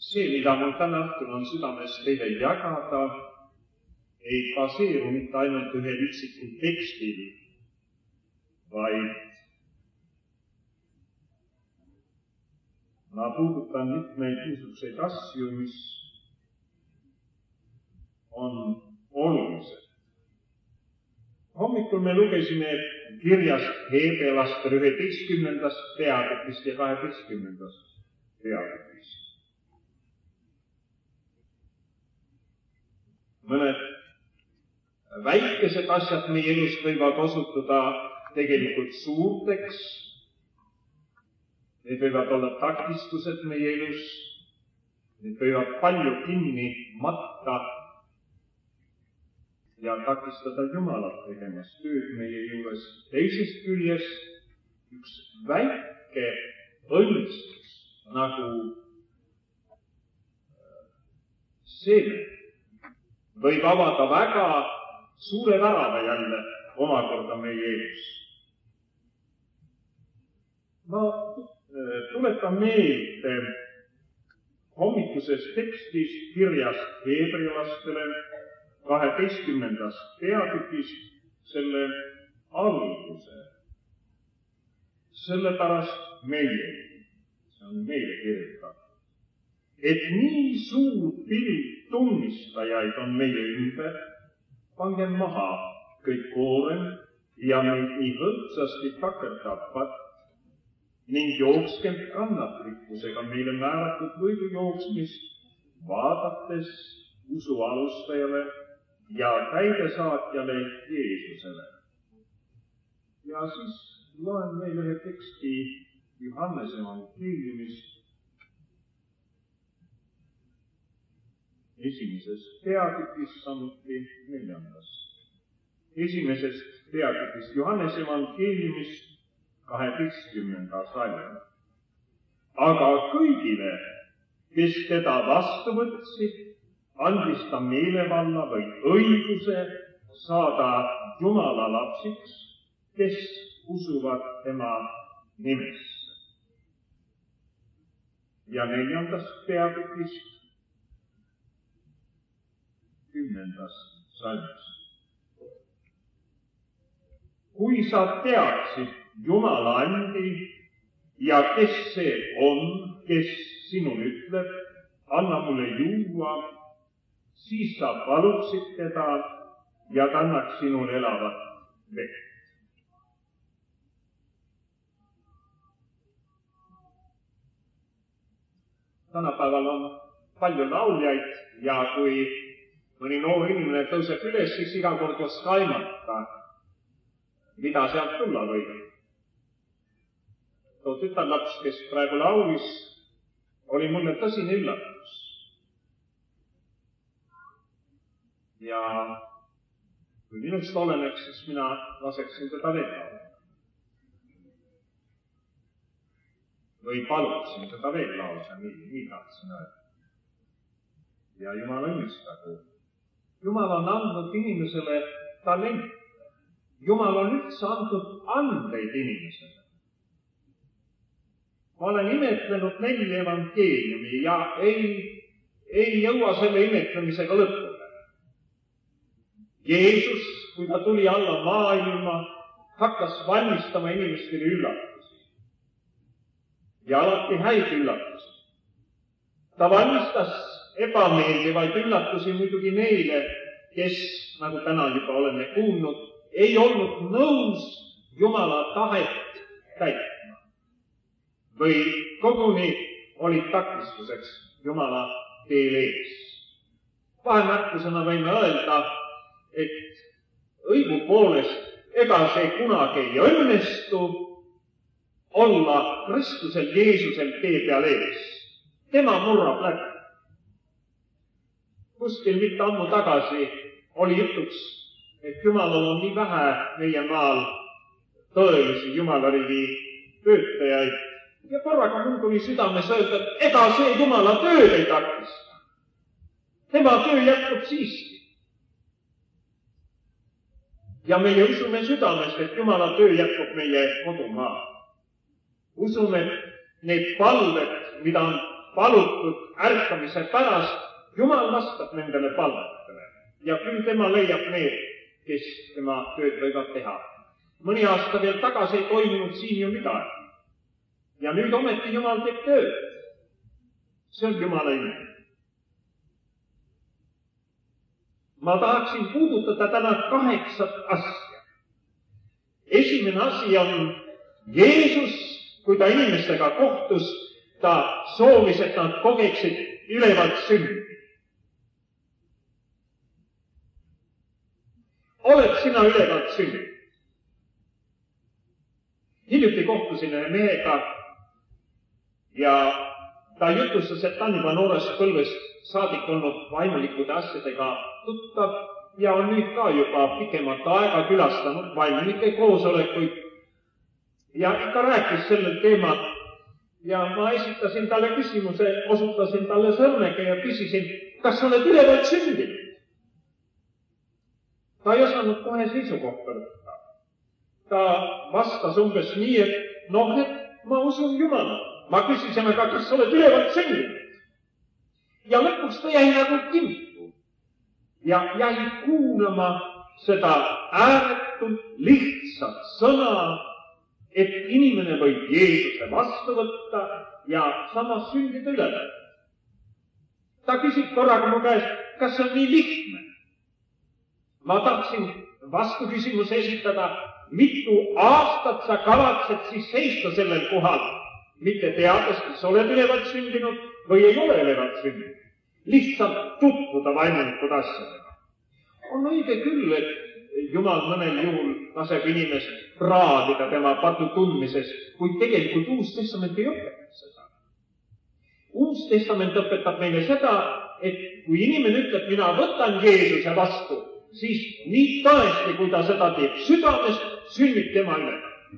see, mida mul täna õhtul on südames teile jagada, ei baseeru mitte ainult ühe üksikul tekstil, vaid ma puudutan mitmeid niisuguseid asju, mis on olulised. Hommikul me lugesime kirjast Hebrealaste 11. peatükist ja 12. peatükist. Mõned väikesed asjad meie elus võivad osutuda tegelikult suurteks. Need võivad olla takistused meie elus. Need võivad palju kinni matta ja takistada Jumalat tegemast tööd meie juures. Teisest küljest üks väike õnnistus nagu seeme võib avada väga suure värava jälle omakorda meie elus. Ma tuletan meelde hommikusest tekstist kirjast Hebrealastele 12. peatükist selle alguse. Sellepärast meie, see on meile kirjutatud, et nii suur pilt tunnistajaid on meie ümber, pangem maha kõik koorem ja meid nii hõlpsasti takerdavad ning jookskem kannatlikkusega meile määratud võidujooksmist, vaadates usu alustajale ja täidesaatjale Jeesusele. Ja siis loen meil ühe teksti Johannese evangeeliumist 1. peatükis, samuti 4. 1. peatükis Johannese evangeeliumist 12. salm. Aga kõigile, kes teda vastu võtsid, andis ta meelevalla või õiguse saada Jumala lapsiks, kes usuvad tema nimesse. Ja 4. peatükist 10. salmist. Kui sa teaksid Jumala andi ja kes see on, kes sinul ütleb, anna mulle juua, siis sa paluksid teda ja ta annaks sinule elavat vett. Tänapäeval on palju lauljaid ja kui mõni noor inimene tõuseb üles, siis iga kord oska aimata, mida sealt tulla võib. Too tütarlaps, kes praegu laulis, oli mulle tõsine üllatus. Ja kui minust oleneks, siis mina laseksin teda veel laulda. Või paluksin teda veel laulda, nii tahtsin öelda. Ja Jumal õnnistagu. Jumal on andnud inimesele talente. Jumal on üldse andnud andeid inimesele. Ma olen imetlenud 4 evangeeliumi ja ei jõua selle imetlemisega lõpule. Jeesus, kui ta tuli alla maailma, hakkas valmistama inimestele üllatusi. Ja alati häid üllatusi. Ta valmistas ebameeldivaid üllatusi muidugi neile, kes, nagu täna juba oleme kuulnud, ei olnud nõus Jumala tahet täitma. Või koguni olid takistuseks Jumala teel ees. Vahemärkusena võime öelda, et õigupoolest ega see kunagi ei õnnestu olla Kristusel Jeesusel tee peal ees. Tema murrab läbi. Kuskil mitte ammu tagasi oli jutuks, et Jumalal on nii vähe meie maal tõelisi Jumalariigi töötajaid. Ja korraga mul tuli südames öelda, et ega see Jumala tööd ei takista. Tema töö jätkub siiski. Ja meie usume südamest, et Jumala töö jätkub meie kodumaa. Usume, et need palved, mida on palutud ärkamise pärast, Jumal vastab nendele palvetele ja küll tema leiab need, kes tema tööd võivad teha. Mõni aasta veel tagasi ei toimunud siin ju midagi. Ja nüüd ometi Jumal teeb tööd. See on Jumala ime. Ma tahaksin puudutada täna 8 asja. Esimene asi on Jeesus, kui ta inimestega kohtus, ta soovis, et nad kogeksid ülevat sündi. Oled sina ülevalt sündinud? Hiljuti kohtusin ühe mehega ja ta jutustas, et ta on juba noorest põlvest saadik olnud vaimulikude asjadega tuttav ja on nüüd ka juba pikemat aega külastanud vaimulike koosolekuid ja ikka rääkis sellel teemal. Ja ma esitasin talle küsimuse, osutasin talle sõrmega ja küsisin, kas sa oled ülevalt sündinud? Ta ei osanud kohe seisukohta võtta. Ta vastas umbes nii, et et ma usun Jumala. Ma küsisin, aga kas sa oled ülevalt sündinud? Ja lõpuks ta jäi nagu kimpu ja jäi kuulama seda ääretult lihtsat sõna, et inimene võib Jeesuse vastu võtta ja samas sündida ülevalt. Ta küsib korraga mu käest, kas see on nii lihtne? Ma tahtsin vastuküsimuse esitada, mitu aastat sa kavatsed siis seista sellel kohal, mitte teades, kas oled ülevalt sündinud või ei ole ülevalt sündinud. Lihtsalt tutvuda vaimulikud asjadega. On õige küll, et Jumal mõnel juhul laseb inimest praadida tema patu tundmises, kuid tegelikult Uus Testament ei õpeta seda. Uus Testament õpetab meile seda, et kui inimene ütleb, mina võtan Jeesuse vastu, siis nii tõesti, kui ta seda teeb südamest, sünnib tema ülevalt.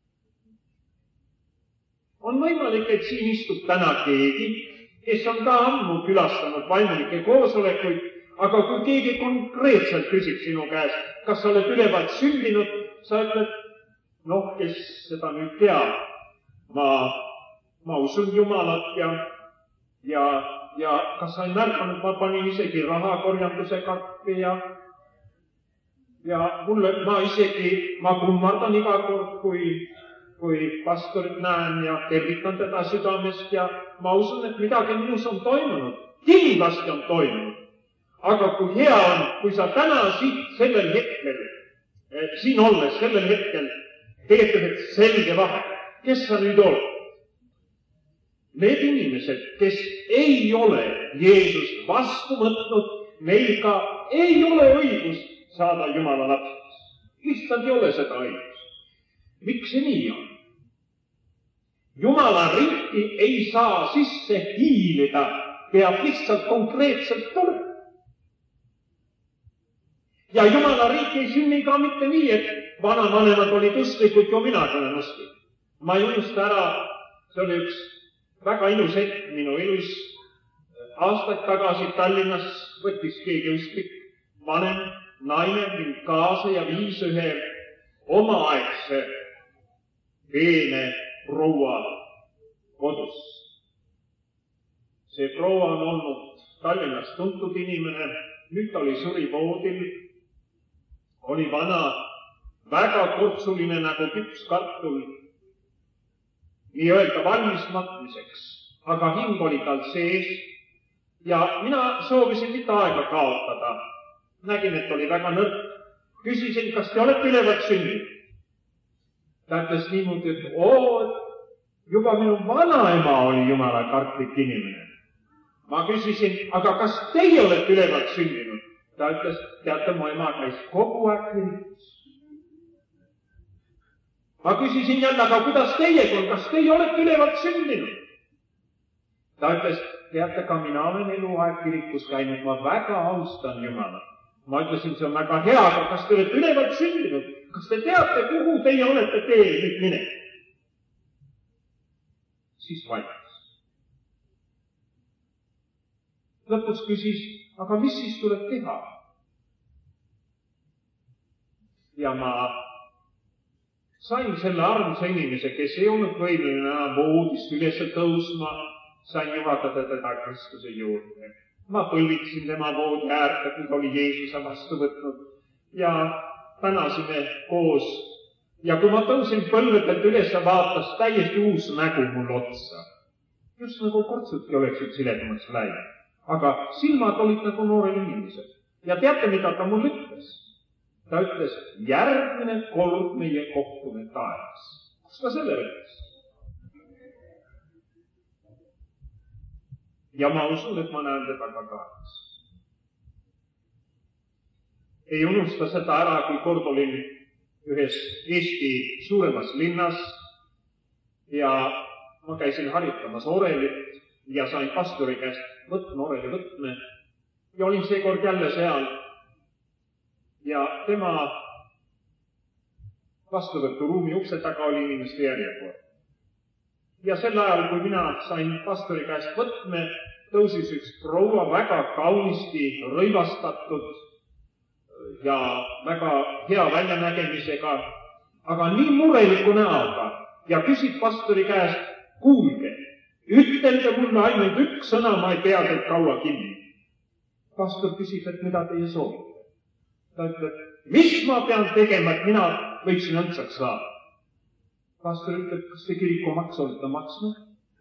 On võimalik, et siin istub täna keegi, kes on ka ammu külastanud vaimulike koosolekuid, aga kui keegi konkreetselt küsib sinu käest, kas sa oled ülevalt sündinud, sa ütled, kes seda nüüd teab, ma usun Jumalat ja kas sa ei märganud, ma panin isegi rahakorjanduse katte ja ma kummardan iga kord, kui pastorit näen ja tervitan teda südamest ja ma usun, et midagi minus on toimunud. Kindlasti on toimunud. Aga kui hea on, kui sa täna sellel hetkel, siin olles sellel hetkel, teetud, et selge vahe, kes sa nüüd oled? Need inimesed, kes ei ole Jeesust vastu võtnud, neil ka ei ole õigust saada Jumala lapseks. Lihtsalt ei ole seda õigust. Miks see nii on? Jumala riiki ei saa sisse hiilida, peab lihtsalt konkreetselt tulema. Ja Jumala riik ei sünni ka mitte nii, et vanavanemad olid usklikud ja minagi olen usklik. Ma ei unusta ära, see oli üks väga ilus hetk minu elus. Aastaid tagasi Tallinnas võttis keegi usklik vanem naine mind kaasa ja viis ühe omaaegse veene proua kodus. See proua on olnud Tallinnas tuntud inimene, nüüd ta oli surivoodil, oli vana, väga kortsuline nagu küpskartul, nii-öelda valmis matmiseks, aga hing oli tal sees ja mina soovisin mitte aega kaotada. Nägin, et oli väga nõrk. Küsisin, kas te olete ülevalt sündinud? Ta ütles niimoodi, et juba minu vanaema oli Jumala kartlik inimene. Ma küsisin, aga kas teie olete ülevalt sündinud? Ta ütles, teate, mu ema käis kogu aeg kirikus. Ma küsisin jälle, aga kuidas teiega on, kas teie olete ülevalt sündinud? Ta ütles, teate, ka mina olen eluaeg kirikus käinud, ma väga austan Jumalat. Ma ütlesin, see on väga hea, aga kas te olete ülevalt sündinud? Kas te teate, kuhu teie olete teel nüüd minev? Siis vaikis. Lõpuks küsis, aga mis siis tuleb teha? Ja ma sain selle armsa inimese, kes ei olnud võimeline enam voodist üles tõusma, sain juhatada teda Kristuse juurde. Ma põlvitsin tema voodi äärde, kui ta oli Jeesuse vastu võtnud ja tänasime koos. Ja kui ma tõusin põlvedelt üles ja vaatas täiesti uus nägu mul otsa. Just nagu kortsudki oleksid siledamaks läinud. Aga silmad olid nagu noorel inimesed. Ja teate, mida ta mul ütles? Ta ütles, järgmine kord meie kohtume taevas. Kus ta selle võttis? Ja ma usun, et ma näen teda ka taevas. Ei unusta seda ära, kui kord olin ühes Eesti suuremas linnas ja ma käisin harjutamas orelit ja sain pastori käest oreli võtme ja olin seekord jälle seal ja tema vastuvõturuumi ukse taga oli inimeste järjekord. Ja sel ajal, kui mina sain pastori käest võtme, tõusis üks proua väga kaunisti rõivastatud ja väga hea väljanägemisega, aga nii mureliku näoga ja küsid pastori käest, kuulge, ütelge mulle ainult üks sõna, ma ei pea teid kaua kinni. Pastor küsib, et mida teie soovite. Ta ütleb, mis ma pean tegema, et mina võiksin õndsaks saada. Pastor ütleb, kas te kirikumaks olete maksnud?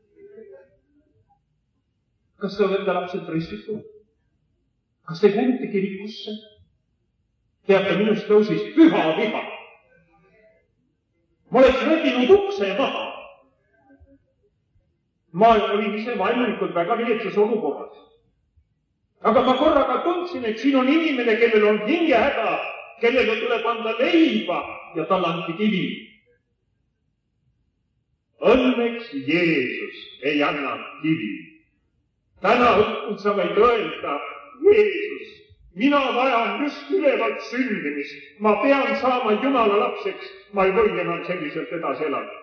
Kas te olete lapsed ristitud? Kas te kuulite kirikusse? Teate, minust tõusis püha viha. Ma oleks rebinud ukse maha. Ma olin ise vaimulikult väga viletsas olukorras. Aga ma korraga tundsin, et siin on inimene, kellel on hingehäda, kellele tuleb anda leiba ja tal anti kivi. Õnneks Jeesus ei anna kivi. Täna õhtul sa võid öelda, Jeesus, mina vajan just ülevalt sündimist. Ma pean saama Jumala lapseks. Ma ei või enam selliselt edasi elada.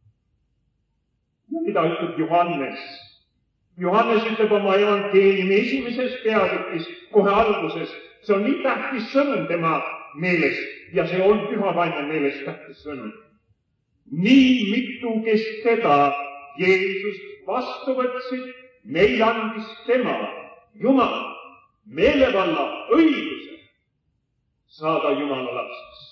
Ja mida ütleb Johannes? Johannes ütleb oma evangeeliumi esimeses peatükis, kohe alguses. See on nii tähtis sõnum tema meelest ja see on pühavaime meelest tähtis sõnum. Nii mitu, kes teda, Jeesust vastu võtsid, meil andis tema, Jumal, meelevalla õiguse saada Jumala lapseks.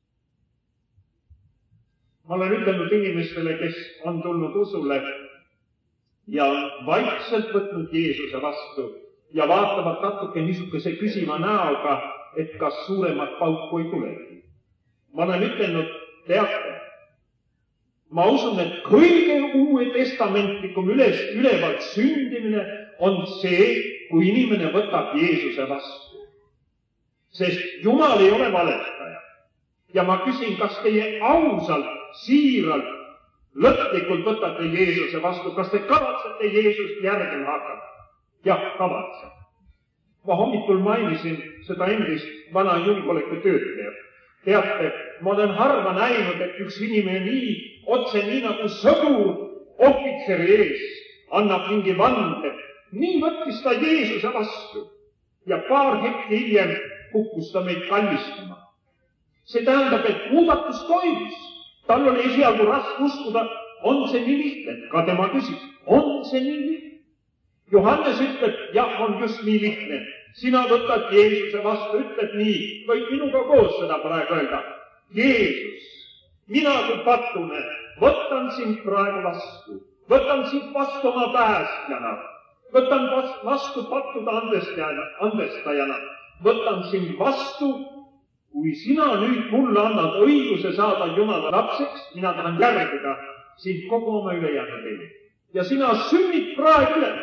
Ma olen ütelnud inimestele, kes on tulnud usule ja vaikselt võtnud Jeesuse vastu ja vaatavad natuke niisuguse küsiva näoga, et kas suuremat pauku ei tulegi. Ma olen ütelnud, teate, ma usun, et kõige uue testamentlikum ülevalt sündimine on see, kui inimene võtab Jeesuse vastu. Sest Jumal ei ole valetaja. Ja ma küsin, kas teie ausalt, siiralt, lõplikult võtate Jeesuse vastu, kas te kavatsete Jeesust järgima hakata? Jah, kavatsen. Ma hommikul mainisin seda endist vana julgeolekutöötajat. Teate, ma olen harva näinud, et üks inimene nii nagu sõdur ohvitseri ees annab mingi vande. Nii võttis ta Jeesuse vastu ja paar hetki hiljem kukkus ta meid kallistama. See tähendab, et muudatus toimus. Tal oli esialgu raske uskuda, on see nii lihtne? Ka tema küsib, on see nii lihtne? Johannes ütleb, jah, on just nii lihtne. Sina võtad Jeesuse vastu, ütled nii, võid minuga koos seda praegu öelda. Jeesus, mina kui patune, võtan sind praegu vastu. Võtan sind vastu oma päästjana. Võtan vastu pattuda andestajana. Võtan sind vastu, kui sina nüüd mulle annad õiguse saada Jumala lapseks, mina tahan järgida sind kogu oma ülejäänud elu. Ja sina sünnid praegu üle.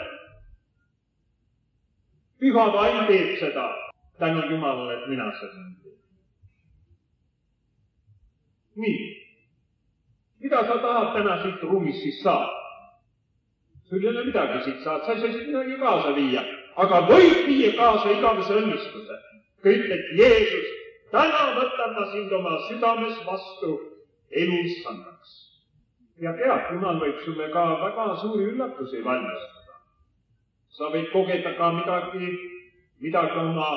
Püha vaim teeb seda, tänu Jumalale, et mina seda teen. Nii, mida sa tahad täna siit ruumist siis saada? Sul ei ole midagi siit saada, sa ei saa siit midagi kaasa viia, aga võid viia kaasa igavese õnnistuse. Kui ütled, Jeesus, täna võtan ma sind oma südames vastu elustandaks. Ja tead, Jumal võib sulle ka väga suuri üllatusi valmistada. Sa võid kogeda ka midagi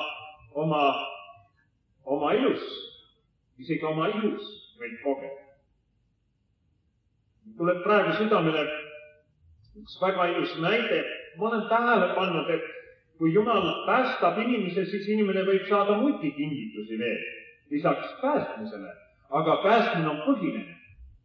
oma elus, isegi oma ilus võid kogeda. Tuleb praegu südamele Üks väga ilus näide. Ma olen tähele pannud, et kui Jumal päästab inimese, siis inimene võib saada multikingitusi veel, lisaks päästmisele, aga päästmine on põhiline.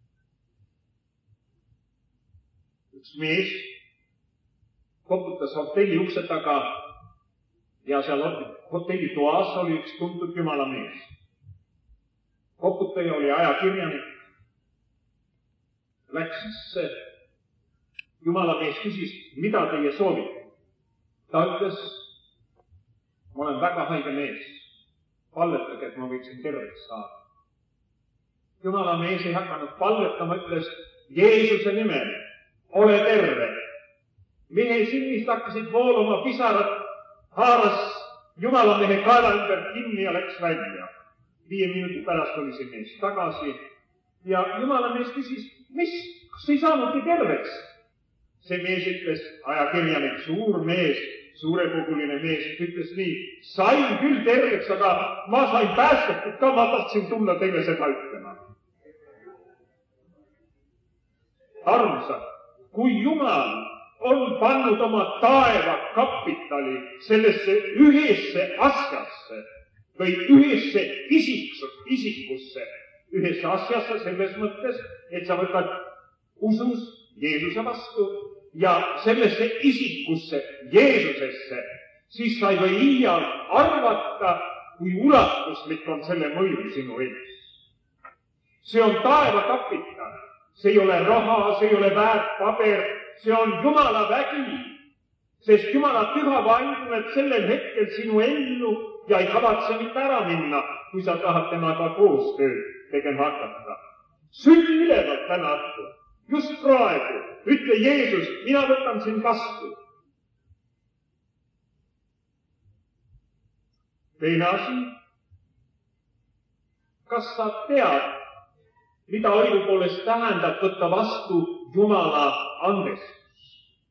Üks mees koputas hotelli ukse taga ja seal hotelli toas oli üks tuntud Jumala mees. Koputaja oli ajakirjanik. Läks sisse. Jumala mees küsis, mida teie soovite? Ta ütles, ma olen väga haige mees. Palvetage, et ma võiksin terveks saada. Jumala mees ei hakanud palvetama, ütles, Jeesuse nimel, ole terve. Mehe silmist hakkasid vooluma pisarad, haaras Jumala mehe kaela ümber kinni ja läks välja. 5 minuti pärast oli see mees tagasi ja Jumala mees küsis, mis, kas ei saanudki terveks? See mees ütles, ajakirjanik, suur mees, suurekoguline mees, ütles nii, sain küll terveks, aga ma sain päästetud ka, ma tahtsin tulla teile seda ütlema. Armsad, kui Jumal on pannud oma taeva kapitali sellesse ühesse asjasse või ühesse isikusse, ühesse asjasse selles mõttes, et sa võtad usus Jeesuse vastu ja sellesse isikusse, Jeesusesse, siis sa ei või iial arvata, kui ulatuslik on selle mõju sinu elus. See on taeva kapital, see ei ole raha, see ei ole väärt paber, see on Jumala vägi, sest Jumala püha vaim tuleb sellel hetkel sinu ellu ja ei kavatse mitte ära minna, kui sa tahad temaga koostööd tegema hakata. Sünni ülevalt täna õhtul, just praegu, ütle Jeesus, mina võtan sind vastu. Teine asi, kas sa tead, mida õigupoolest tähendab võtta vastu Jumala andestus?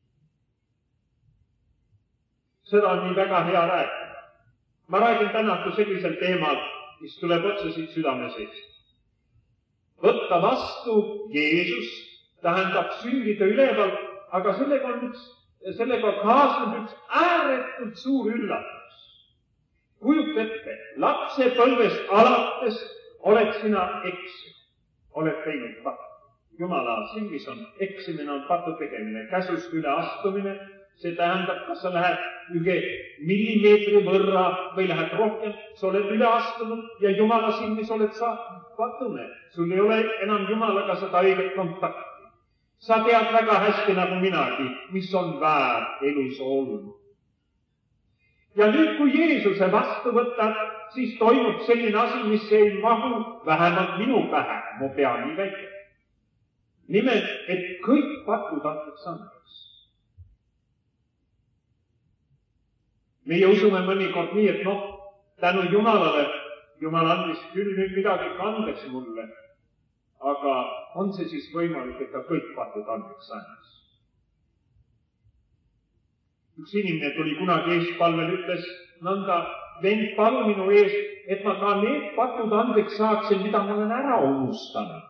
Seda on nii väga hea rääkida. Ma räägin tänatu sellisel teemal, mis tuleb otse siit südame seest. Võtta vastu Jeesus tähendab sündida üleval, aga sellega kaasneb üks ääretult suur üllatus. Kujuta ette, lapsepõlvest alates oled sina eksinud, oled teinud pattu. Jumala silmis on eksimine, on patu tegemine, käsust üle astumine. See tähendab, kas sa lähed 1 millimeetri võrra või lähed rohkem, sa oled üle astunud ja Jumala silmis oled sa patune. Sul ei ole enam Jumalaga seda õiget kontakti. Sa tead väga hästi nagu minagi, mis on väär elus olnud. Ja nüüd, kui Jeesuse vastu võtad, siis toimub selline asi, mis ei mahu vähemalt minu pähe, mu pea nii väike. Nimelt, et kõik patud antakse andeks. Meie usume mõnikord nii, et tänu Jumalale, Jumal andis küll nüüd midagi andeks mulle, aga on see siis võimalik, et ka kõik patud andeks andis? Üks inimene tuli kunagi eespalvel, ütles, nõnda, vend, palu minu ees, et ma ka need patud andeks saaksin, mida ma olen ära unustanud.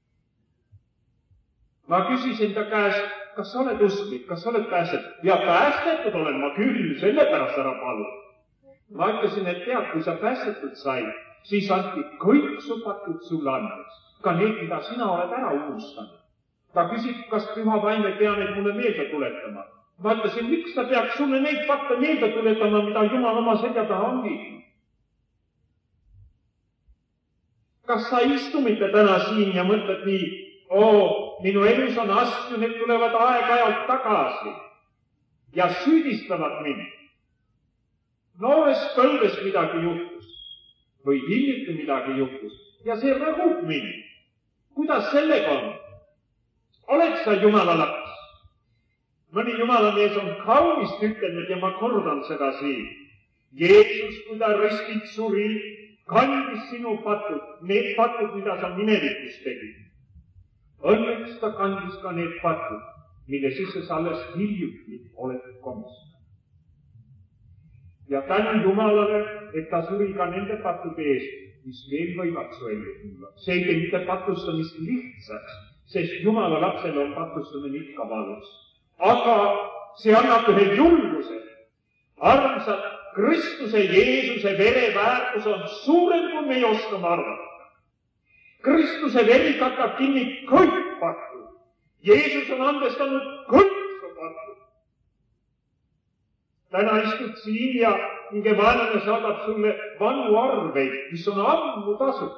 Ma küsisin ta käest, kas sa oled usklik, kas sa oled päästetud? Ja päästetud olen ma küll, sellepärast ära palu. Ma ütlesin, et tead, kui sa päästetud said, siis anti kõik su patud sulle andeks. Ka need, mida sina oled ära unustanud. Ta küsib, kas püha vaim ei pea neid mulle meelde tuletama. Ma ütlesin, miks ta peaks sulle neid patte meelde tuletama, mida Jumal oma selja taha on viinud? Kas sa istu mitte täna siin ja mõtled nii, minu elus on asju, need tulevad aeg-ajalt tagasi ja süüdistavad mind. Noores põlves midagi juhtus või hiljuti midagi juhtus ja see rõhub mind. Kuidas sellega on? Oled sa Jumala laps? Mõni Jumala mees on kaunist ütlenud ja ma kordan seda siin. Jeesus, kui ta ristil suri, kandis sinu patud, need patud, mida sa minevikus tegid. Õnneks ta kandis ka need patud, mille sisse sa alles hiljuti oled komistanud. Ja tänu Jumalale, et ta suri ka nende patude eest, mis veel võivad su ellu tulla. See ei tee mitte patustamist lihtsaks, sest Jumala lapsele on patustamine ikka valus. aga see annab ühe julguse. Armsad, Kristuse Jeesuse vere väärtus on suurem, kui me ei oskame arvata. Kristuse veri katab kinni kõik patud. Jeesus on andestanud kõik su patud. Täna istud siin ja mingi vaenlane saadab sulle vanu arveid, mis on ammu tasud.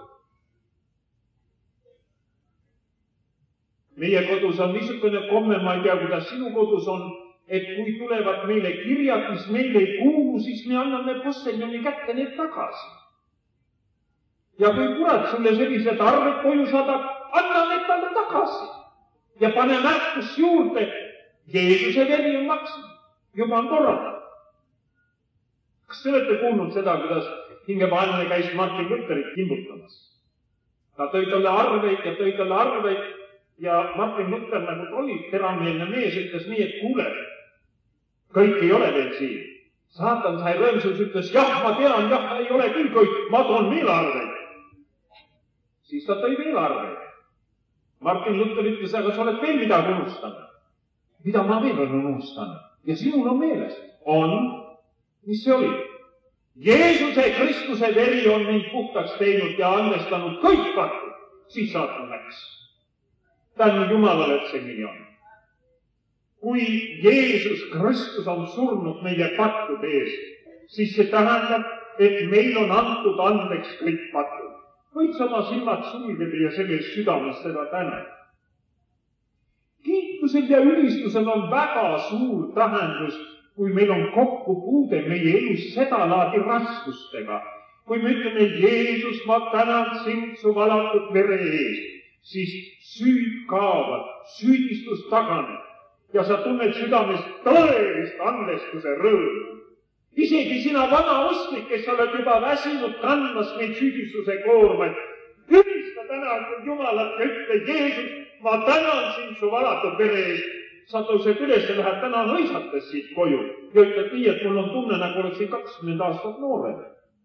Meie kodus on niisugune komme, ma ei tea, kuidas sinu kodus on, et kui tulevad meile kirjad, mis meile ei kuulu, siis me anname posteljoni kätte need tagasi. Ja kui kurat sulle sellised arved koju saadab, anna need talle tagasi. Ja pane märkus juurde, Jeesuse veri on maksnud, juba on korraldatud. Kas te olete kuulnud seda, kuidas hingevaenlane käis Martin Lutherit kimbutamas? Ta tõi talle arveid ja Martin Luther, nagu ta oli teravmeelne mees, ütles nii, et kuule, kõik ei ole veel siin. Saatan sai rõõmsus, ütles, jah, ma tean, jah, ei ole küll kõik, ma toon veel arveid. Siis ta tõi veel arveid. Martin Luther ütles, aga sa oled veel midagi unustanud. Mida ma veel olen unustanud? Ja sinul on meeles. On, mis see oli? Jeesuse Kristuse veri on mind puhtaks teinud ja andestanud kõik patud. Siis saatan läks. Tänu Jumalale, et see nii on. Kui Jeesus Kristus on surnud meie pattude eest, siis see tähendab, et meil on antud andeks kõik patud. Võid oma silmad sulgeda ja selles südames seda tänada. Kiitusel ja ülistusel on väga suur tähendus, kui meil on kokkupuude meie elus seda laadi raskustega. Kui me ütleme, Jeesus, ma tänan sind su valatud vere eest, siis süüd kaovad, süüdistus taganeb ja sa tunned südames tõelist andestuse rõõmu. Isegi sina vana usklik, kes oled juba väsinud kandmas meid süüdistuse koormaid, ülista täna Jumalat ja ütle, Jeesus, ma tänan sind su valatud vere eest. Sa tõused üles ja lähed täna nõisates siit koju ja ütled nii, et mul on tunne, nagu oleksin 20 aastat noorem.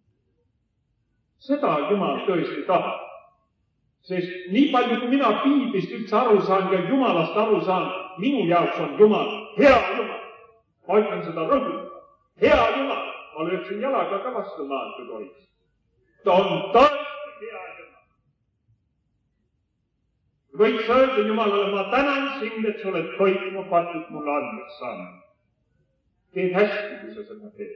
Seda Jumal tõesti tahab. Sest nii palju, kui mina piiblist üldse aru saan ja Jumalast aru saan, minu jaoks on Jumal hea Jumal. Ma ütlen seda rõhutada. Hea Jumal, ma lööksin jalaga ka vastu maad, kui tohiks. Ta on tõesti hea Jumal. Võiks öelda Jumalale, ma tänan sind, et sa oled kõik mu patud mulle andeks saanud. Teed hästi, kui sa seda teed.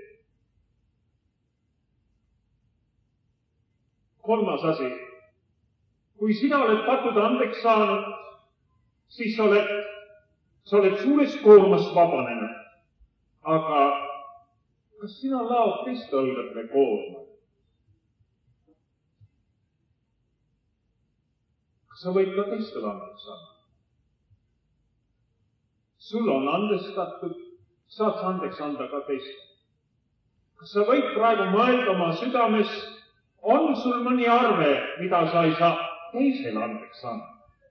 Kolmas asi. Kui sina oled patud andeks saanud, siis sa oled suurest koormast vabanenud. Aga kas sina laod teiste õlgadele koorma? Kas sa võid ka teistel andeks saada? Sul on andestatud, saad sa andeks anda ka teistel. Kas sa võid praegu mõelda oma südames, on sul mõni arve, mida sa ei saa teisel andeks anda?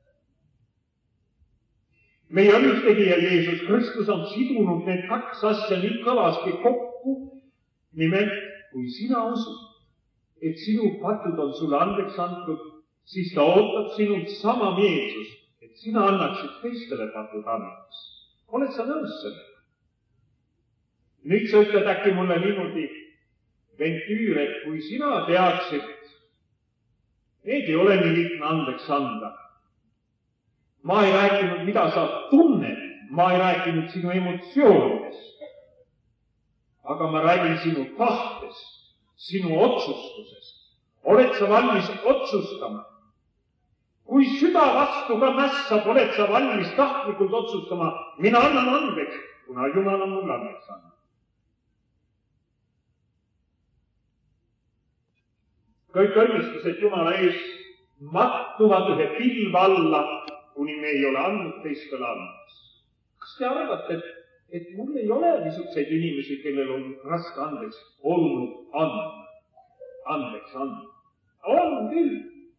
Meie õnnistegija Jeesus Kristus on sidunud need kaks asja nii kõvasti kokku. Nimelt, kui sina usud, et sinu patud on sulle andeks antud, siis ta ootab sinult sama meelsust, et sina annaksid teistele patud andeks. Oled sa nõus sellega? Nüüd sa ütled äkki mulle niimoodi, Ventüür, et kui sina teaksid, need ei ole nii lihtne andeks anda. Ma ei rääkinud, mida sa tunned, ma ei rääkinud sinu emotsioonidest, aga ma räägin sinu tahtest, sinu otsustusest. Oled sa valmis otsustama? Kui süda vastu ka mässab, oled sa valmis tahtlikult otsustama, mina annan andeks, kuna Jumal on mulle andeks andnud. Kõik õnnistused Jumala ees mattuvad ühe pilva alla, kuni me ei ole andnud teistele andeks. Kas te arvate, et mul ei ole niisuguseid inimesi, kellel on raske andeks olnud andeks andnud? On küll.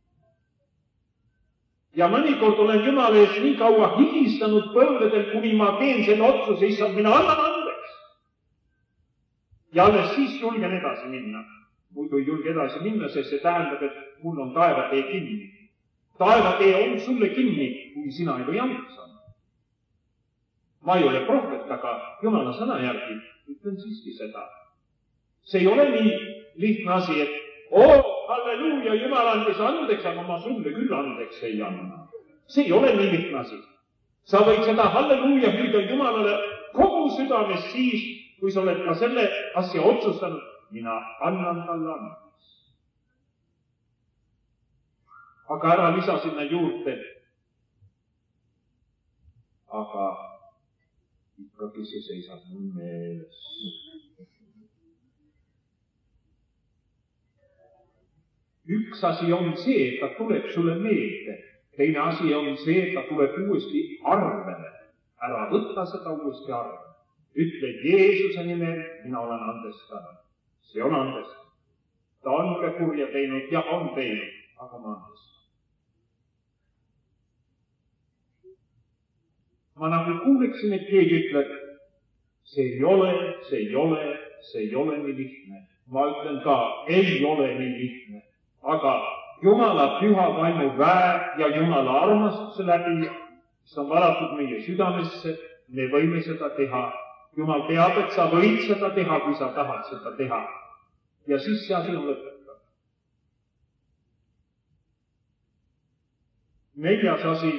Ja mõnikord olen Jumala ees nii kaua higistanud põlvedel, kuni ma teen selle otsuse, issand, mina annan andeks. Ja alles siis julgen edasi minna. Muidu ei julge edasi minna, sest see tähendab, et mul on taevatee kinni. Taevatee on sulle kinni, kui sina ei või andeks anda. ma ei ole prohvet, aga Jumala sõna järgi ütlen siiski seda. See ei ole nii lihtne asi, et halleluuja, Jumal andis andeks, aga ma sulle küll andeks ei anna. See ei ole nii lihtne asi. Sa võid seda halleluuja hüüda Jumalale kogu südames siis, kui sa oled ka selle asja otsustanud, mina annan talle andeks. Aga ära lisa sinna juurde. Aga ikkagi see seisab mul meeles. Üks asi on see, et ta tuleb sulle meelde. Teine asi on see, et ta tuleb uuesti arvele. Ära võtta seda uuesti arvele. Ütle Jeesuse nimel, mina olen andestanud. See on andestanud. Ta on ka kurja teinud ja on teinud, aga ma andestan. Ma nagu kuuleksin, et keegi ütleb, see ei ole nii lihtne. Ma ütlen ka, ei ole nii lihtne. Aga Jumala püha vaimu väe ja Jumala armastuse läbi, mis on valatud meie südamesse, me võime seda teha. Jumal teab, et sa võid seda teha, kui sa tahad seda teha. Ja siis see asi on lõpetatud. 4. asi.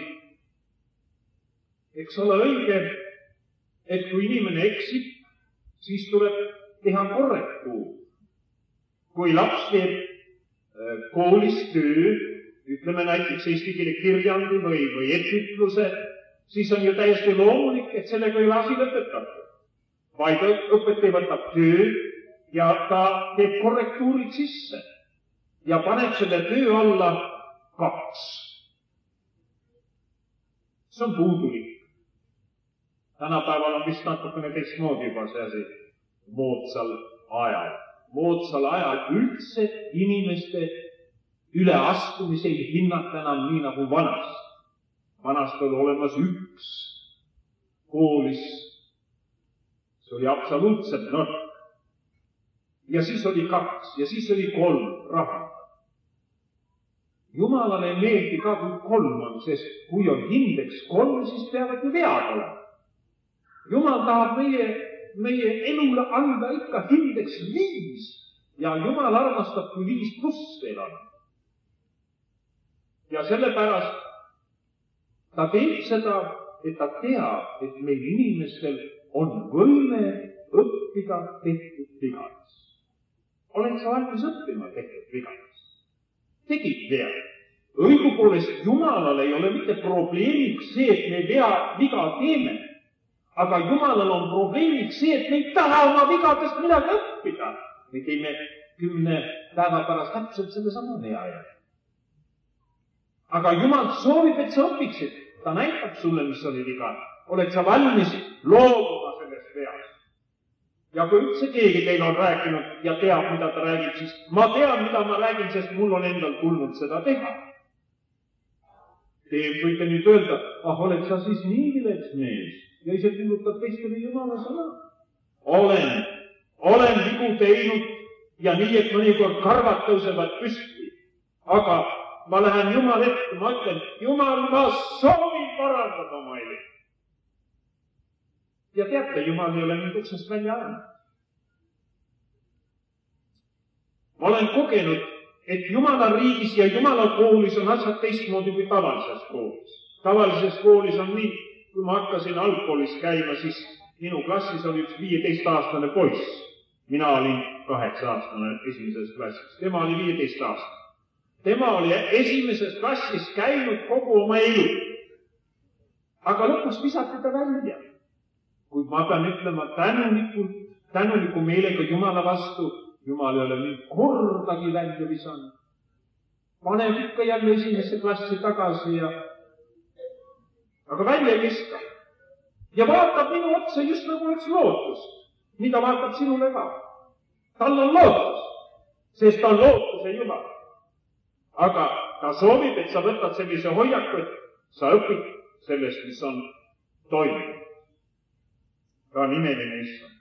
Eks ole õige, et kui inimene eksib, siis tuleb teha korrektuur. Kui laps teeb koolis töö, ütleme näiteks eesti keele kirjandi või etütluse, siis on ju täiesti loomulik, et sellega ei ole asi lõpetatud. Vaid õpetaja võtab töö ja ta teeb korrektuurid sisse ja paneb selle töö alla 2. See on puudulik. Tänapäeval on vist natukene teistmoodi juba see asi moodsal ajal. Moodsal ajal üldse inimeste üleastumise ei hinnata enam nii nagu vanast. Vanast oli olemas 1 koolis. See oli absoluutselt nõrk. Ja siis oli 2 ja siis oli 3 rahvast. Jumalale ei meeldi ka, kui 3 on, sest kui on hindeks 3, siis peavad ju vead olema. Jumal tahab meie elule anda ikka hindeks 5 ja Jumal armastab, kui 5+ veel on. Ja sellepärast ta teeb seda, et ta teab, et meil inimestel on võime õppida tehtud vigades. Oled sa valmis õppima tehtud vigades? Tegid vea. Õigupoolest Jumalal ei ole mitte probleemiks see, et me viga teeme. Aga Jumalal on probleemiks see, et me ei taha oma vigadest midagi õppida. Me teeme 10 päeva pärast täpselt selle sama vea järgi. Aga Jumal soovib, et sa õpiksid. Ta näitab sulle, mis oli viga. Oled sa valmis loobuma sellest veast? Ja kui üldse keegi teil on rääkinud ja teab, mida ta räägib, siis ma tean, mida ma räägin, sest mul on endal tulnud seda teha. Te võite nüüd öelda, oled sa siis nii vilets mees ja ise kuulutad teistele Jumala sõna? Olen vigu teinud ja nii, et mõnikord karvad tõusevad püsti. Aga ma lähen Jumal ette, ma ütlen, Jumal, ma soovin parandada oma elu. Ja teate, Jumal ei ole mind uksest välja ajanud. Ma olen kogenud, et Jumala riigis ja Jumala koolis on asjad teistmoodi kui tavalises koolis. Tavalises koolis on nii, kui ma hakkasin algkoolis käima, siis minu klassis oli üks 15-aastane poiss. Mina olin 8-aastane esimeses klassis. Tema oli 15-aastane. Tema oli esimeses klassis käinud kogu oma elu. Aga lõpuks visati ta välja. Kuid ma pean ütlema tänuliku meelega Jumala vastu, Jumal ei ole mind kordagi välja visanud. Paneb ikka jälle esimesse klassi tagasi aga välja ei viska. Ja vaatab minu otsa just nagu oleks lootus, mida vaatab sinule ka. Tal on lootus, sest ta on lootuse Jumal. Aga ta soovib, et sa võtad sellise hoiaku, et sa õpid sellest, mis on toimunud. Ta on imeline issand.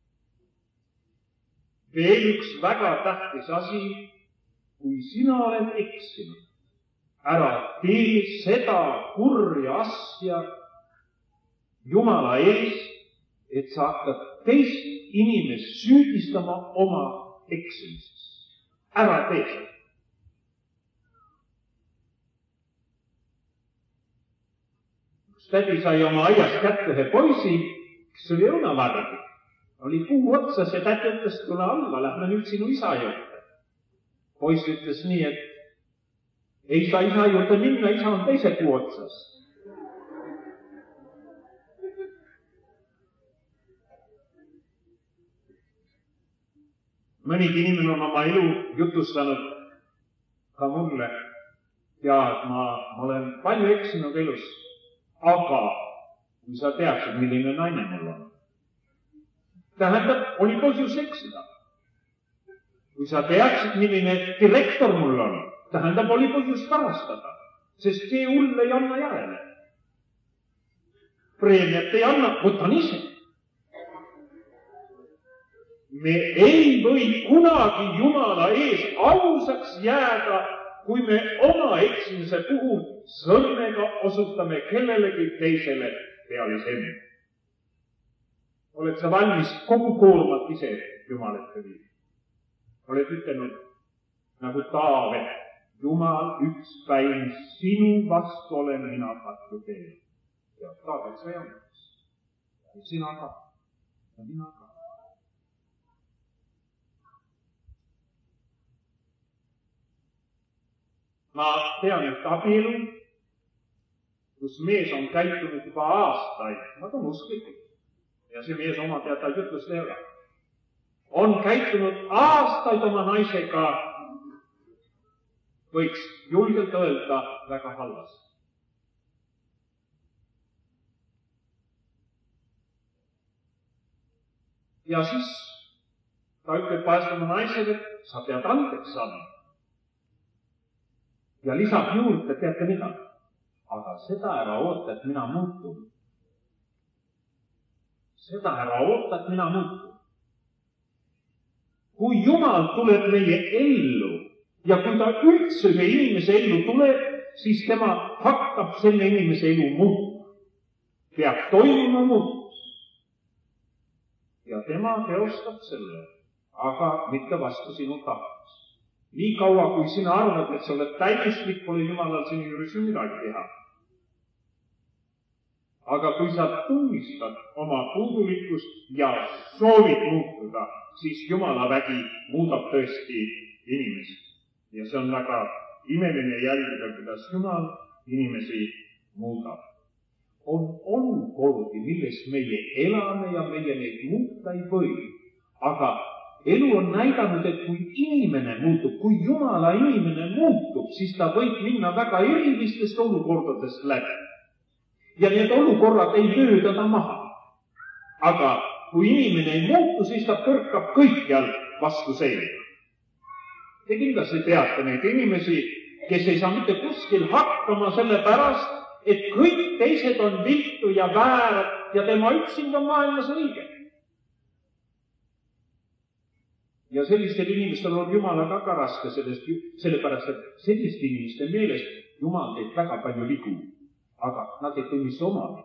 Veel üks väga tähtis asi, kui sina oled eksinud, ära tee seda kurja asja Jumala ees, et sa hakkad teist inimest süüdistama oma eksimises. Ära tee seda. Tädi sai oma aias kätte ühe poisi, kes oli õunavargi. Oli puu otsas ja tädi ütles, tule alla, lähme nüüd sinu isa juurde. Poiss ütles nii, et ei saa isa juurde minna, isa on teise puu otsas. Mõnigi inimene on oma elu jutustanud ka mulle ja ma olen palju eksinud elus. Aga kui sa teaksid, milline naine mul on, tähendab, oli põhjus eksida. Kui sa teaksid, milline direktor mul on, tähendab, oli põhjus karastada, sest see hull ei anna järele. Preemiat ei anna, võtan ise. Me ei või kunagi Jumala ees ausaks jääda, kui me oma eksimise puhul sõrmega osutame kellelegi teisele pealis enne. Oled sa valmis kogu koormat ise Jumal ette viima? Oled ütelnud nagu Taavet, Jumal üks päin sinu vastu olen mina kattu teel. Ja Taavet sai andeks. Ja sina ka. Ja mina ka. Ma tean, et abielu, kus mees on käitunud juba aastaid, nad on usklikud. Ja see mees oma teatav jutlust ei ole. On käitunud aastaid oma naisega, võiks julgelt öelda, väga halvas. Ja siis ta ütleb vahest oma naisele, et sa pead andeks saama. Ja lisab juurde, teate mida? Aga seda ära oota, et mina muutun. Seda ära oota, et mina muutun. Kui Jumal tuleb meie ellu ja kui ta üldse ühe inimese ellu tuleb, siis tema hakkab selle inimese elu muutma. Peab toimuma muutus. Ja tema teostab selle, aga mitte vastu sinu tahtmist. Nii kaua, kui sina arvad, et sa oled täiuslik, pole Jumalal sinu juures ju midagi teha. Aga kui sa tunnistad oma puudulikkust ja soovid muutuda, siis Jumala vägi muudab tõesti inimesi. Ja see on väga imeline jälgida, kuidas Jumal inimesi muudab. On olukordi, milles meie elame ja meie neid muuta ei või. Aga elu on näidanud, et kui inimene muutub, kui Jumala inimene muutub, siis ta võib minna väga erilistest olukordadest läbi. Ja need olukorrad ei lööda ta maha. Aga kui inimene ei muutu, siis ta põrkab kõikjal vastu seina. Te kindlasti teate neid inimesi, kes ei saa mitte kuskil hakkama selle pärast, et kõik teised on viltu ja väärad ja tema üksinda on maailmas õige. Ja sellistel inimestel on Jumalaga ka raske sellepärast, et selliste inimeste meelest Jumal teeb väga palju vigu, aga nad ei tunnista oma vigu.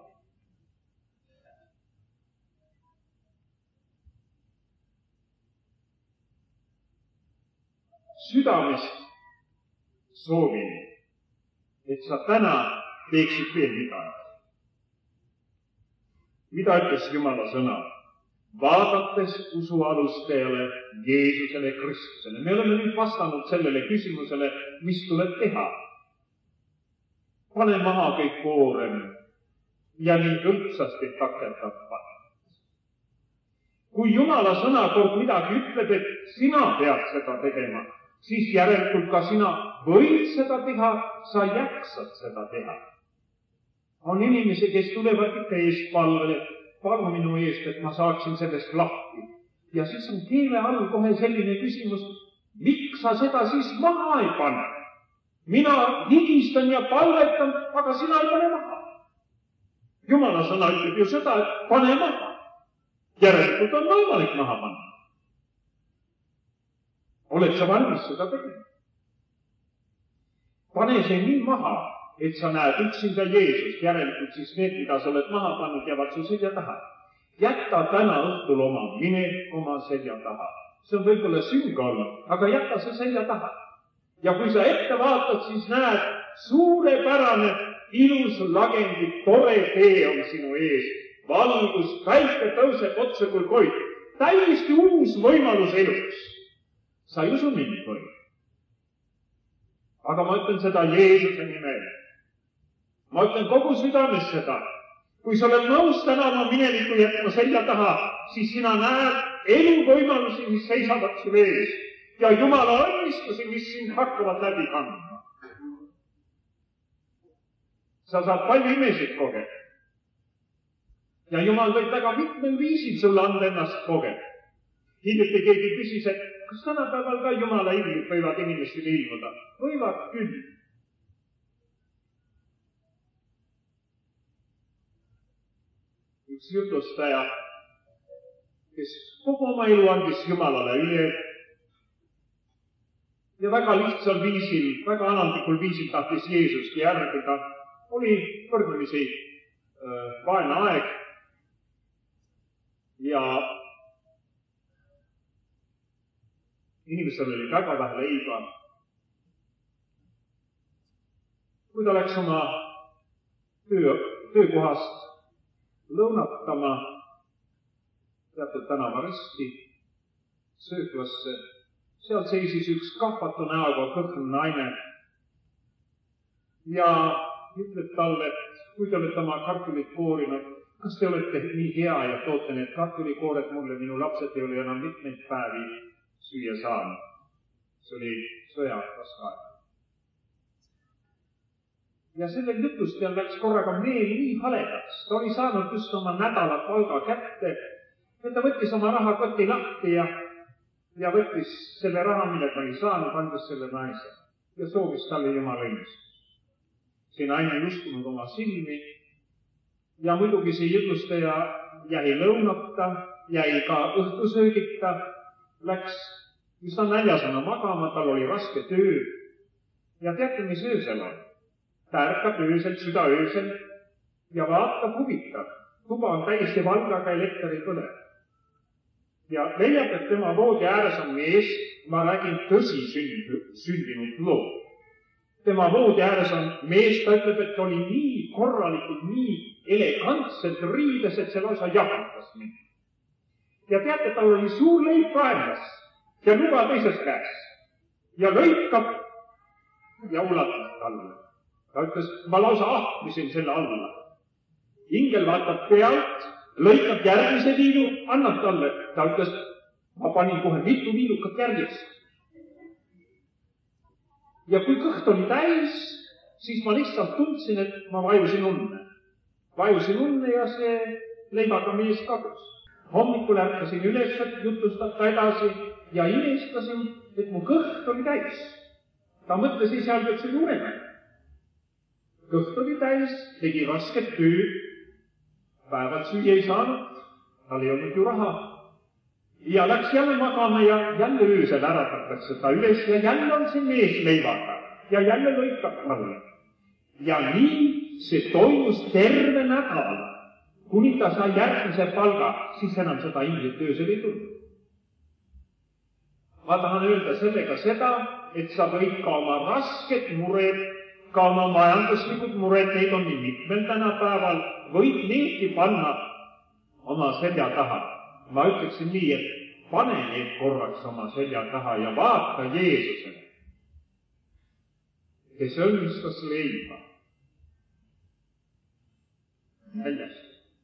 Südamest soovin, et sa täna teeksid veel midagi. Mida ütles Jumala sõna? Vaadates usualustajale, Jeesusele, Kristusele. Me oleme nüüd vastanud sellele küsimusele, mis tuleb teha. Pane maha kõik koorem ja nii hõlpsasti takerdab panna. Kui Jumala sõna kord midagi ütleb, et sina pead seda tegema, siis järelikult ka sina võid seda teha, sa jaksad seda teha. On inimesi, kes tulevad ikka eespalvele, palu minu eest, et ma saaksin sellest lahti. Ja siis on keele all kohe selline küsimus, miks sa seda siis maha ei pane? Mina higistan ja palvetan, aga sina ei pane maha. Jumala sõna ütleb ju seda, et pane maha. Järelikult on võimalik maha panna. Oled sa valmis seda tegema? Pane see nii maha, et sa näed üksinda Jeesust, järelikult siis need, mida sa oled maha pannud, jäävad su selja taha. Jäta täna õhtul oma minevik oma selja taha. See on võib-olla sünga olnud, aga jäta see selja taha. Ja kui sa ette vaatad, siis näed, suurepärane, ilus lagendik, tore tee on sinu ees. Valgus, päike tõuseb otse kui koid. Täiesti uus võimalus eluks. Sa ei usu mind või? Aga ma ütlen seda Jeesuse nimel. Ma ütlen kogu südames seda. Kui sa oled nõus täna oma mineviku jätma selja taha, siis sina näed eluvõimalusi, mis seisavad sul ees. Ja Jumala õnnistusi, mis sind hakkavad läbi kandma. Sa saad palju imesid kogeda. Ja Jumal võib väga mitmel viisil sulle anda ennast kogeda. Hiljuti keegi küsis, et kas tänapäeval ka Jumala ilmid võivad inimestele ilmuda? Võivad küll. Üks jutustaja, kes kogu oma elu andis Jumalale üle ja väga lihtsal viisil, väga analikul viisil tahtis Jeesust järgida, oli võrdlemisi vaene aeg ja inimestel oli väga vähe leiba. Kui ta läks oma töökohast lõunatama teatud tänavaresti sööklasse, seal seisis üks kahvatu näoga kõhn naine ja ütleb talle, et kui te olete oma kartulit koorinud, kas te olete nii hea ja toote need kartulikoored mulle, minu lapsed ei ole enam mitmeid päevi süüa saanud. See oli sõja raskaeg. Ja sellel jutustel läks korraga meel nii haledaks. Ta oli saanud just oma nädala palga kätte ja ta võttis oma rahakoti lahti ja võttis selle raha, mille ta ei saanud, andis selle naise ja soovis talle Jumala õnnistust. See naine ei uskunud oma silmi ja muidugi see jutustaja jäi lõunata, jäi ka õhtusöögita, läks üsna näljasena magama, tal oli raske töö ja teate, mis öösel on? Ta ärkab öösel, südaöösel ja vaatab huvitab. Tuba on täiesti valge, aga elekter ei põle. Ja leiab, et tema voodi ääres on mees, ma räägin tõsi sündinud loo. Tema voodi ääres on mees, ta ütleb, et oli nii korralikult, nii elegantselt riides, et see lausa jahmatas mind. Ja teate, tal oli suur leib kaenlas ja luba teises käes ja lõikab ja ulatab talle. Ta ütles, ma lausa ahmisin selle alla. Ingel vaatab pealt, lõikab järgmise viilu, annab talle. Ta ütles, ma panin kohe mitu viilukat järgist. Ja kui kõht oli täis, siis ma lihtsalt tundsin, et ma vajusin unne. Vajusin unne ja see leibaga mees kadus. Hommikul ärkasin üles, et jutustab ta edasi ja imestasin, et mu kõht oli täis. Ta mõtles isialgu, et see oli unemäng. Kõht oli täis, tegi rasket tööd, päevad süüa ei saanud, tal ei olnud ju raha. Ja läks jälle magama ja jälle öösel äratatakse ta üles ja jälle on see mees leivaga ja jälle lõikab talle. Ja nii see toimus terve nädal, kuni ta sai järgmise palga, siis enam seda inglit öösel ei tulnud. Ma tahan öelda sellega seda, et sa võid ka oma rasket mured, ka oma majanduslikud mured, neid on nii mitmel tänapäeval, võid needki panna oma selja taha. Ma ütleksin nii, et pane need korraks oma selja taha ja vaata Jeesusele, kes õnnistas leiba näljast.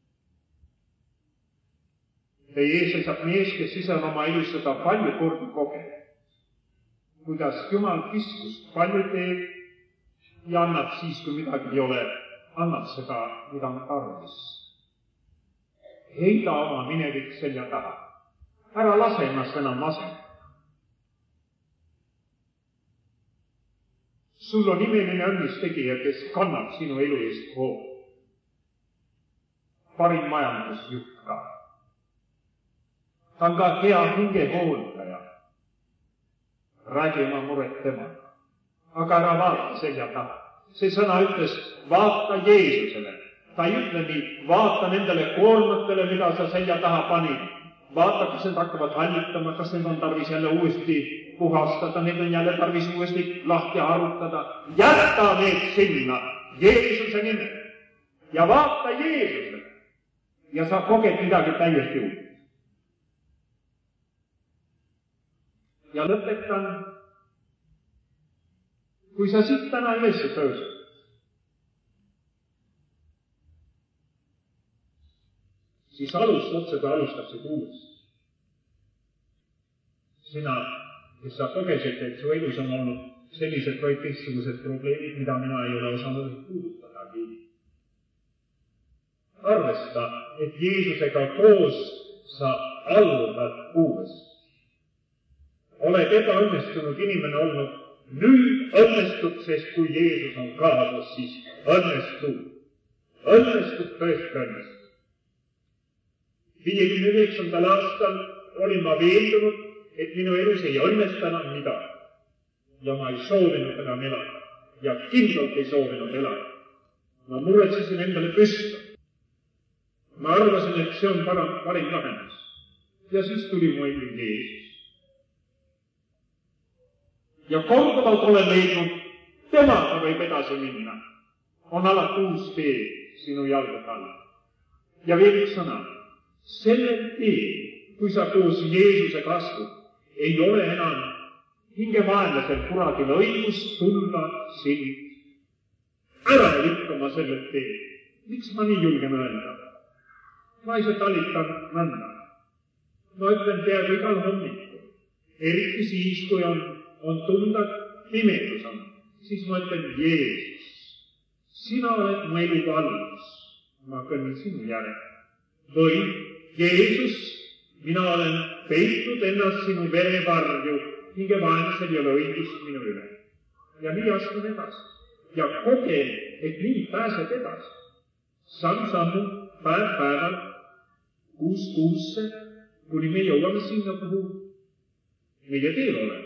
Teie ees seisab mees, kes ise on oma elus seda palju kordi kogenud, kuidas Jumal kiskust palju teeb ja annab siis, kui midagi ei ole, annab seda, mida on tarvis. Heida oma minevik selja taha. Ära lase ennast enam asendada. Sul on imeline õnnistegija, kes kannab sinu elu eest hoolt. Parim majandusjuht ka. Ta on ka hea hingehooldaja. Räägi oma muret temaga. Aga ära vaata selja taha. see sõna ütles, vaata Jeesusele. Ta ei ütle nii, vaata nendele koormatele, mida sa selja taha panid. Vaata, kas need hakkavad hallitama, kas need on tarvis jälle uuesti puhastada, need on jälle tarvis uuesti lahti arutada. Jätta need sinna Jeesuse nimel ja vaata Jeesusele ja sa koged midagi täiesti uut. Ja lõpetan, kui sa siit täna üles tõused, siis otsega alustaksid uuesti. Sina, kes sa kogesid, et su elus on olnud sellised või teistsugused probleemid, mida mina ei ole osanud puudutadagi. Arvesta, et Jeesusega koos sa alustad uuesti. Oled ebaõnnestunud inimene olnud, nüüd õnnestub, sest kui Jeesus on kaasas, siis õnnestub. Õnnestub tõesti õnnestub. 59. aastal olin ma veendunud, et minu elus ei õnnesta enam midagi. Ja ma ei soovinud enam elada. Ja kindlalt ei soovinud elada. Ma muretsesin endale püsta. Ma arvasin, et see on parim lahendus. Ja siis tuli mu ellu Jeesus. Ja korduvalt olen leidnud, temaga võib edasi minna. On alati uus tee sinu jalgade all. Ja veel üks sõna. Selle tee, kui sa koos Jeesuse kasvud, ei ole enam hingevaenlasel kuradil õigus tulla sind. Ära lükkama selle tee. Miks ma nii julgen öelda? Ma ei talitan nõnda. Ma ütlen peaaegu igal hommikul. Eriti siis, kui on tunda pimedus on. Siis ma ütlen, Jeesus, sina oled mu eluga algus. Ma kõnnin sinu järel. Või, Jeesus, mina olen peitnud ennast sinu verevarju, hingevaenlasel ei ole õigust minu üle. Ja nii astun edasi. Ja kogen, et nii pääsed edasi. Samm-sammu, päev-päeval, kuus-kuusse, kuni me jõuame sinna, kuhu meie teel oleme.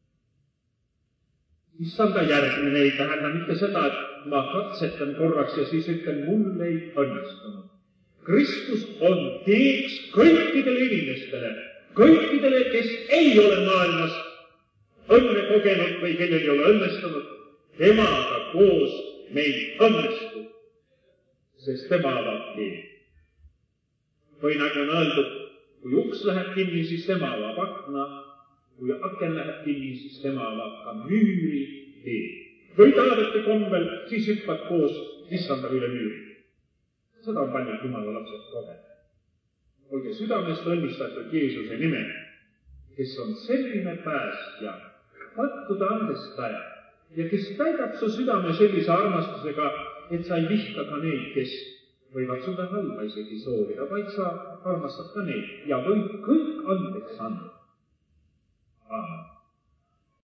Issanda järgmine ei tähenda mitte seda, et ma katsetan korraks ja siis ütlen, mul ei õnnestunud. Kristus on teeks kõikidele inimestele, kõikidele, kes ei ole maailmas õnne kogenud või kellel ei ole õnnestunud, temaga koos meil õnnestub, sest tema avab tee. Või nagu on öeldud, kui uks läheb kinni, siis tema avab akna, kui aken läheb kinni, siis tema avab ka müüri tee. Või Taaveti kombel, siis hüppad koos issanda üle müüri. Seda on paljud Jumala lapsed kogenud. Olge südamest õnnistatud Jeesuse nimel, kes on selline päästja, pattude andestaja ja kes täidab su südame sellise armastusega, et sa ei vihka ka neid, kes võivad sulle halba isegi soovida, vaid sa armastad ka neid ja võid kõik andeks anda. Amen.